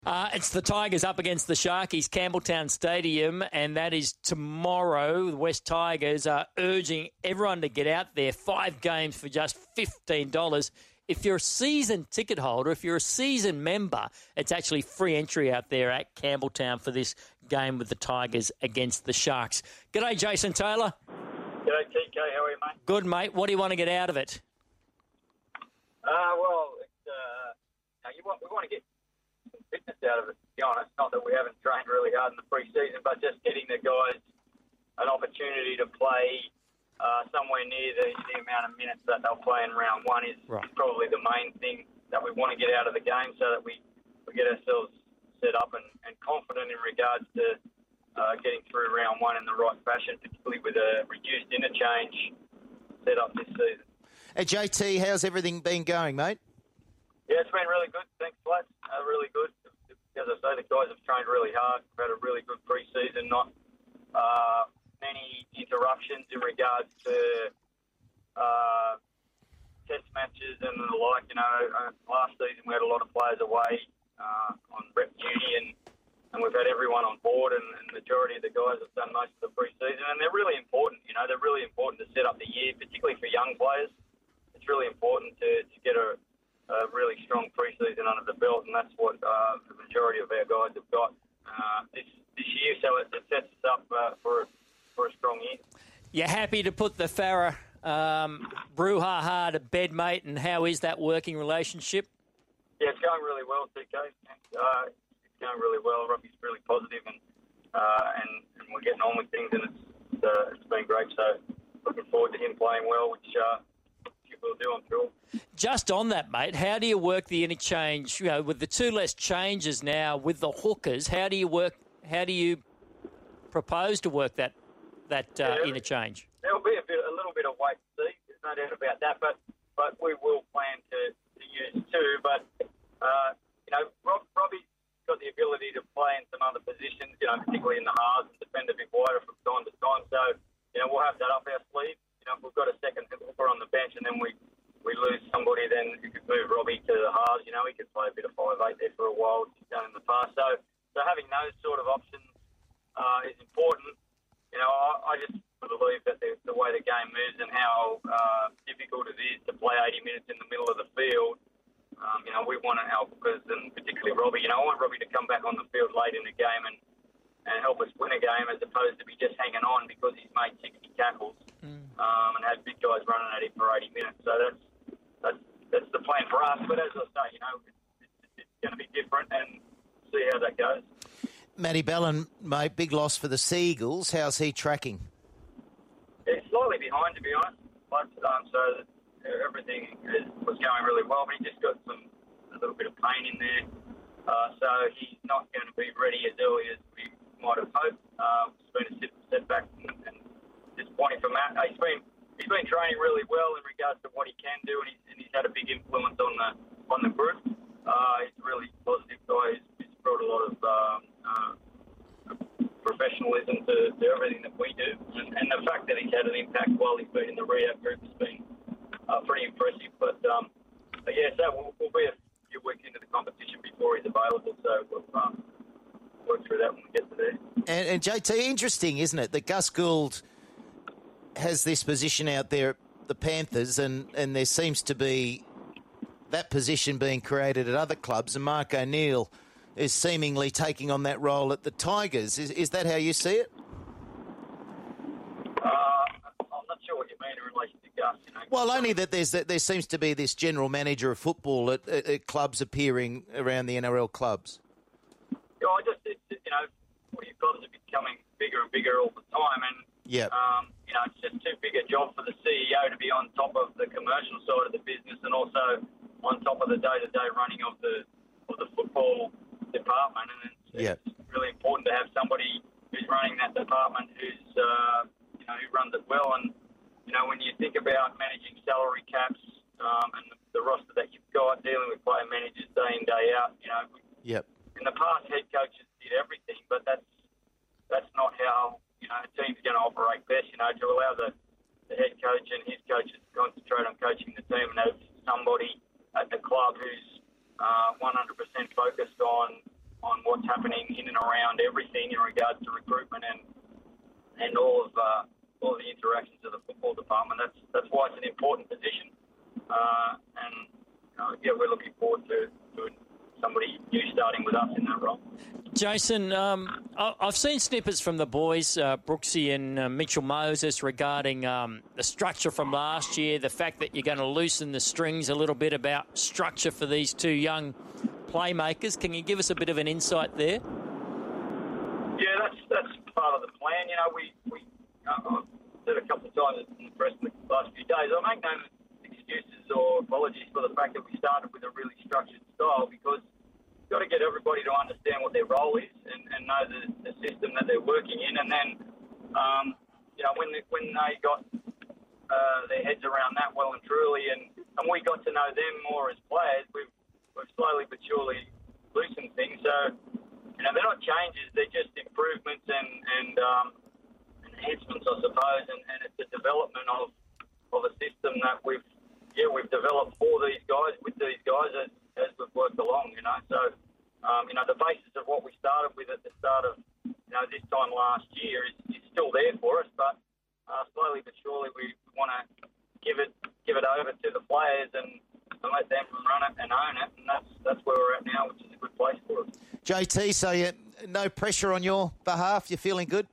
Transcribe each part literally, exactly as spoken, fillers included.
Uh, it's the Tigers up against the Sharkies, Campbelltown Stadium, and that is tomorrow. The West Tigers are urging everyone to get out there. Five games for just fifteen dollars. If you're a season ticket holder, if you're a season member, it's actually free entry out there at Campbelltown for this game with the Tigers against the Sharks. G'day, Jason Taylor. G'day, T K. How are you, mate? Good, mate. What do you want to get out of it? Uh, well, it's, uh, you know, you want, we want to get fitness out of it, to be honest. Not that we haven't trained really hard in the pre-season, but just getting the guys an opportunity to play uh, somewhere near the, the amount of minutes that they'll play in round one is Right. probably the main thing that we want to get out of the game so that we, we get ourselves set up and, and confident in regards to uh, getting through round one in the right fashion, particularly with a reduced interchange set up this season. Hey, J T, how's everything been going, mate? Yeah, it's been really good. Thanks, Flats. Uh, really good. As I say, the guys have trained really hard. We've had a really good pre-season. Not uh, many interruptions in regards to uh, test matches and the like. You know, uh, last season we had a lot of players away uh, on rep duty, and, and we've had everyone on board, and, and the majority of the guys have done most of the pre-season, and they're really important. You know, they're really important to set up the year, particularly for young players. It's really important to, to get a a really strong pre-season under the belt, and that's what uh, the majority of our guys have got uh, this this year. So it, it sets us up uh, for for a strong year. You're happy to put the Farah um, brouhaha to bed, mate, and how is that working relationship? Yeah, it's going really well, T K. Uh, it's going really well. Robbie's really positive, and uh, and, and we're getting on with things, and it's uh, it's been great. So looking forward to him playing well, which uh, we'll do, I'm sure. Just on that, mate, how do you work the interchange? You know, with the two less changes now with the hookers, how do you work? How do you propose to work that that uh, yeah, interchange? There'll be a bit, a little bit of wait and see. There's no doubt about that. But but we will plan to, to use two. But uh, you know, Rob, Robbie's got the ability to play in some other positions. You know, particularly in the halves and defend a bit wider from time to time. So you know, we'll have that up our sleeve. You know, if we've got a second hooker on the bench and then we, we lose somebody, then we could move Robbie to the halves. You know, he could play a bit of five eight there for a while, which he's done in the past. So, so having those sort of options uh, is important. You know, I, I just believe that the, the way the game moves and how uh, difficult it is to play eighty minutes in the middle of the field, um, you know, we want our hookers, and particularly Robbie. You know, I want Robbie to come back on the field late in the game and, and help us win a game as opposed to be just hanging on because he's made sixty tackles. Mm. Um, and had big guys running at him for eighty minutes. So that's that's that's the plan for us. But as I say, you know, it's, it's, it's going to be different, and see how that goes. Matty Bellin, mate, big loss for the Seagulls. How's he tracking? He's slightly behind, to be honest. But, um, so that everything is, was going really well, but he just got some a little bit of pain in there. Uh, so he's not going to be ready as early as we might have hoped. Uh, it's been a setback and, and disappointing for Matt. He's been he's been training really well in regards to what he can do, and he's, and he's had a big influence on the on the group. Uh, he's a really positive guy. He's, he's brought a lot of um, uh, professionalism to, to everything that we do, and, and the fact that he's had an impact while he's been in the rehab group has been uh, pretty impressive. But, um, but yeah, so we'll, we'll be a few weeks into the competition before he's available. So we'll um, work through that when we get to there. And, and J T, interesting, isn't it, that Gus Gould has this position out there at the Panthers, and, and there seems to be that position being created at other clubs, and Mark O'Neill is seemingly taking on that role at the Tigers. Is, is that how you see it? Uh, I'm not sure what you mean in relation to Gus. You know. Well, only that there's that there seems to be this general manager of football at, at, at clubs appearing around the N R L clubs. Yeah, I just, it's, you know, footy clubs are becoming bigger and bigger all the time, and yeah. Um, you know, it's just too big a job for the C E O to be on top of the commercial side of the business and also on top of the day-to-day running of the of the football department. And it's, yeah. it's really important to have somebody who's running that department who's, uh, you know, who runs it well. And, you know, when you think about managing salary caps um, and the, the roster that you've got, dealing with player managers day in, day out, you know, yep. in the past head coaches did everything, but that's that's not how, you know, a team's going to operate best, you know, to allow the, the head coach and his coaches to concentrate on coaching the team and have somebody at the club who's uh, one hundred percent focused on what's happening in and around everything in regards to recruitment and and all of uh, all of the interactions of the football department. That's that's why it's an important position, uh, and uh, yeah, we're looking forward to, to somebody new starting with us in that role. Jason, um, I've seen snippets from the boys, uh, Brooksy and uh, Mitchell Moses, regarding um, the structure from last year, the fact that you're going to loosen the strings a little bit about structure for these two young playmakers. Can you give us a bit of an insight there? Yeah, that's that's part of the plan. You know, we, we uh, I've said a couple of times in the press in the last few days, I make no excuses or apologies for the fact that we started with a really structured style, because got to get everybody to understand what their role is and, and know the, the system that they're working in. And then, um, you know, when they, when they got uh, their heads around that well and truly, and, and we got to know them more as players, we've, we've slowly but surely loosened things. So, you know, they're not changes, they're just improvements and, and um, enhancements, I suppose, and, and it's a development of, of a system that we've, yeah, we've developed for these guys, with these guys, as, as we've worked along, you know. So, um, you know, the basis of what we started with at the start of, you know, this time last year is, is still there for us, but uh, slowly but surely we want to give it give it over to the players and, and let them run it and own it, and that's that's where we're at now, which is a good place for us. J T, so you, no pressure on your behalf? You're feeling good?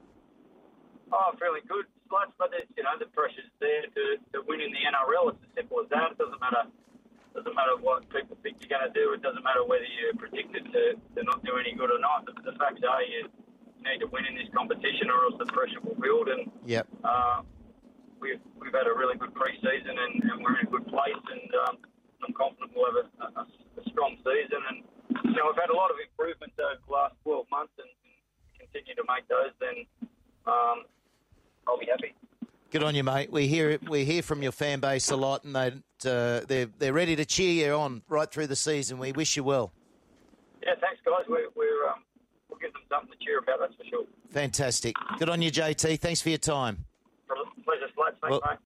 Oh, feeling good, Sluts, but it's, you know, the pressure's there to, to win in the N R L. It's as simple as that. It doesn't matter. Doesn't matter what people think you're going to do. It doesn't matter whether you're predicted to, to not do any good or not. The, the facts are you need to win in this competition, or else the pressure will build. And yep. uh, we've we've had a really good pre-season, and, and we're in a good place. And um, I'm confident we'll have a, a, a strong season. And you know, we've had a lot of improvements over the last twelve months, and, and continue to make those. Then um, I'll be happy. Good on you, mate. We hear we hear from your fan base a lot, and they uh, they're they're ready to cheer you on right through the season. We wish you well. Yeah, thanks, guys. We're, we're um, we'll give them something to cheer about. That's for sure. Fantastic. Good on you, J T. Thanks for your time. Pleasure, Sluts. Thanks, well, mate.